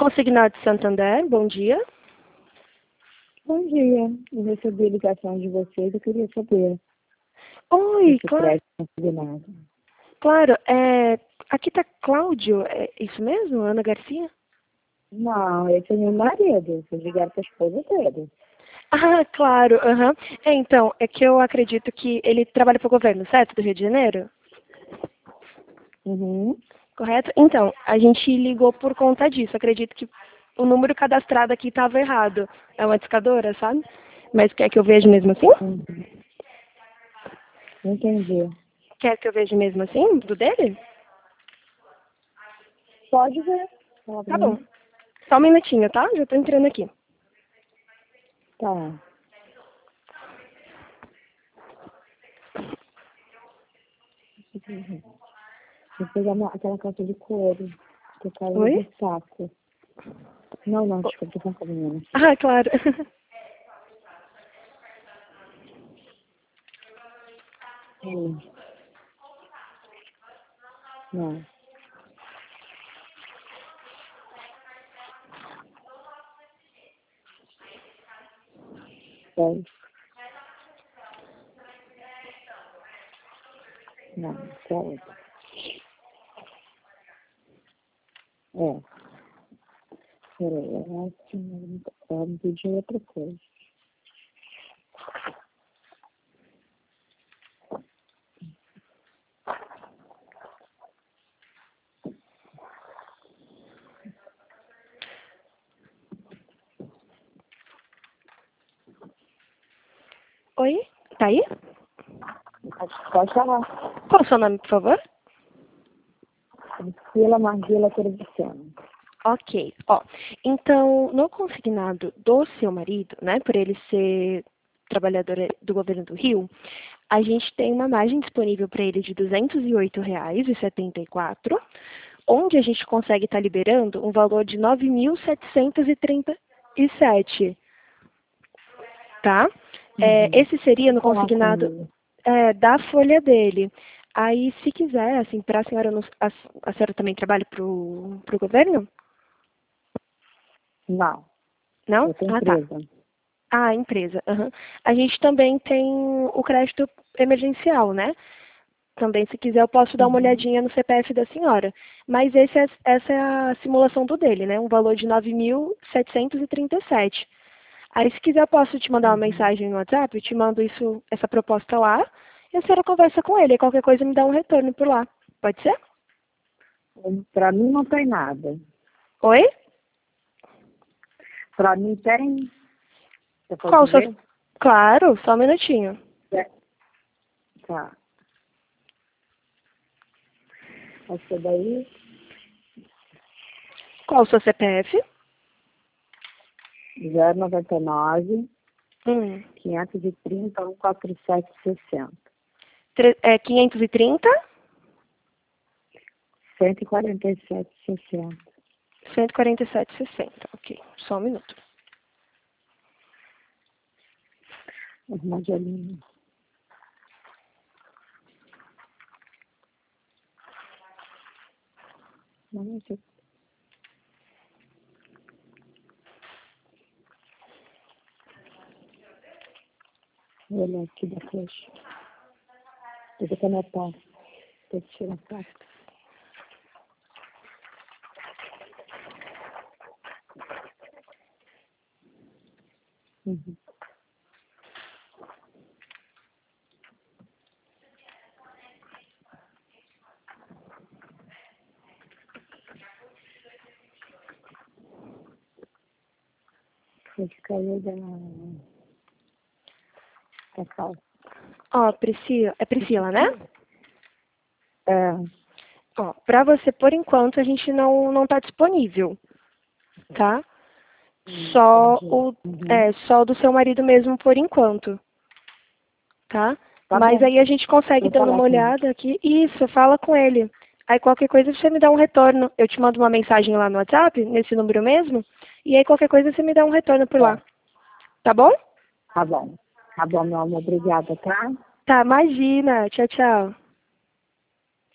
Consignado de Santander, bom dia. Bom dia, eu recebi a ligação de vocês, eu queria saber Oi, esse crédito consignado. claro, aqui tá Cláudio, é isso mesmo, Ana Garcia? Não, esse é meu marido, vocês ligaram para a esposa dele. Ah, claro, aham. Então, é que eu acredito que ele trabalha para o governo, certo, do Rio de Janeiro? Uhum. Correto? Então, a gente ligou por conta disso. Acredito que o número cadastrado aqui estava errado. É uma discadora, sabe? Mas quer que eu veja mesmo assim? Uhum. Entendi. Quer que eu veja mesmo assim, do dele? Pode ver. Fala pra Tá bom. mim. Só um minutinho, tá? Já tô entrando aqui. Tá. Vou pegar aquela calça de couro, que eu quero Oi? no saco. Não, desculpa, tô com a menina. Ah, claro. Não. Dez. Não, que é outra. Peraí, eu acho que ela me pediu outra coisa. Oi? Tá aí? Pode falar. Qual o seu nome, por favor? Priscila Marguila Terviciano. Ok, ó. Então, no consignado do seu marido, né, por ele ser trabalhador do governo do Rio, a gente tem uma margem disponível para ele de R$ 208,74, onde a gente consegue estar liberando um valor de 9.737, tá? Esse seria no Vou falar com consignado ele. da folha dele. Aí, se quiser, assim, para a senhora, a senhora também trabalha para o governo? Não, Não? eu tenho Ah, tá. empresa. Ah, empresa. Aham. A gente também tem o crédito emergencial, né? Também, se quiser, eu posso dar uma Uhum. olhadinha no CPF da senhora. Mas essa é a simulação do dele, né? Um valor de 9.737. Aí, se quiser, eu posso te mandar uma Uhum. mensagem no WhatsApp, eu te mando essa proposta lá, e a senhora conversa com ele. E qualquer coisa me dá um retorno por lá. Pode ser? Para mim não tem nada. Oi? Para mim tem. Você Qual pode o seu... ver? Claro, só um minutinho. É. Tá. Essa daí, Qual o seu CPF? 099 Hum. 530 14760. 530? 147,60. 147,60. Ok, só um minuto. Armadilhinha. Nossa. Vou olhar aqui depois. Eu vou anotar. Tem que tirar a foto. Uhum. Esse caiu da calça. Ó, Priscila, é Priscila, né? É. Ó, pra você, por enquanto, a gente não tá disponível, tá? Só Entendi. o, Uhum. só o do seu marido mesmo, por enquanto, tá? Tá Mas bom. aí a gente consegue Vou dando falar uma com ele. olhada aqui. Isso, fala com ele. Aí qualquer coisa você me dá um retorno. Eu te mando uma mensagem lá no WhatsApp, nesse número mesmo, e aí qualquer coisa você me dá um retorno por lá. É. Tá bom? Tá bom. Tá bom, meu amor. Obrigada, tá? Tá, imagina. Tchau, tchau.